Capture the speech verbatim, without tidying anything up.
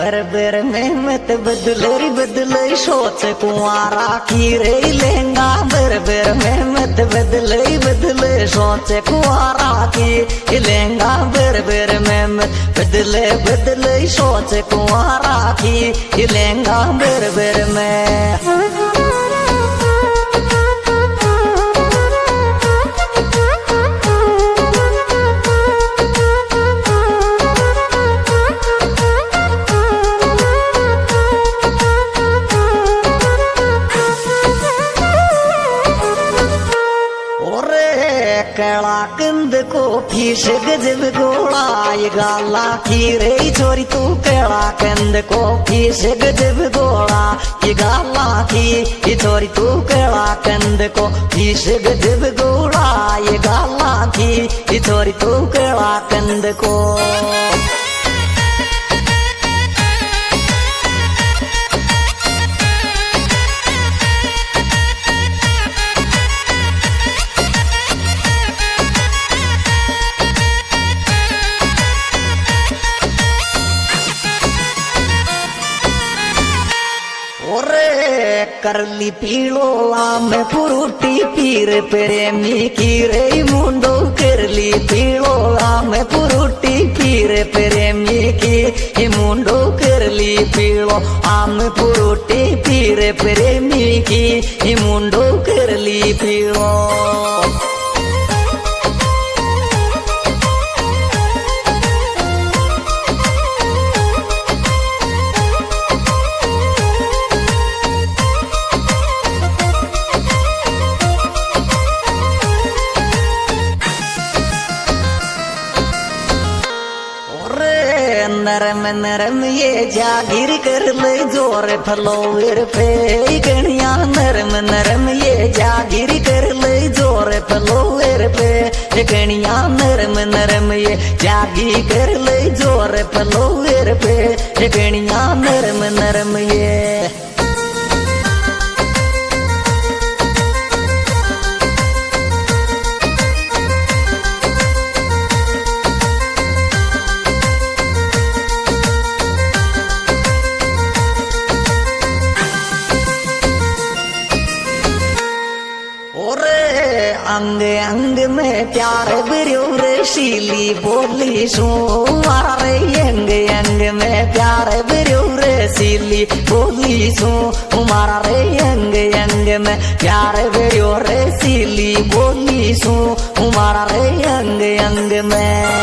बर बर में मत बदले बदले सोच कुआरा की रे लहंगा बर बर में मत बदले बदले सोच कुआरा की लहंगा बर बर में मत बदले बदले सोच कुआरा की लहंगा बर बर में। कला कंद को फीस गजब गोला ये गाला की रे छोरी तू कला कंद को फीस गजब गोला ये गाला की ये छोरी तू कला कंद को फीस गजब गोला ये गाला की ये छोरी तू कला कंद को। करली पीलो आम पुरुटी पीर प्रेमी की रे मुंडो करली पीलो आम पुरुटी पीर प्रेमी की मुंडो करली पीलो आम पुरुटी पीर प्रेमी की मुंडो करली पीलो। नरम नरम ये जागीर कर ले जोर फलोवर पे गणिया नरम नरम ये जागीर कर ले जोर फलोवर पे गणिया नरम नरम ये जागी कर ले जोर फलोवर पे गणिया नरम नरम ये। अंग अंग में प्यार बिरो रसीली बोली सो मारे अंग अंग में प्यार बिरो रसीली बोली सो मारा रे अंग अंग में प्यार बिरो रसीली बोली सो मारा रे अंग अंग में।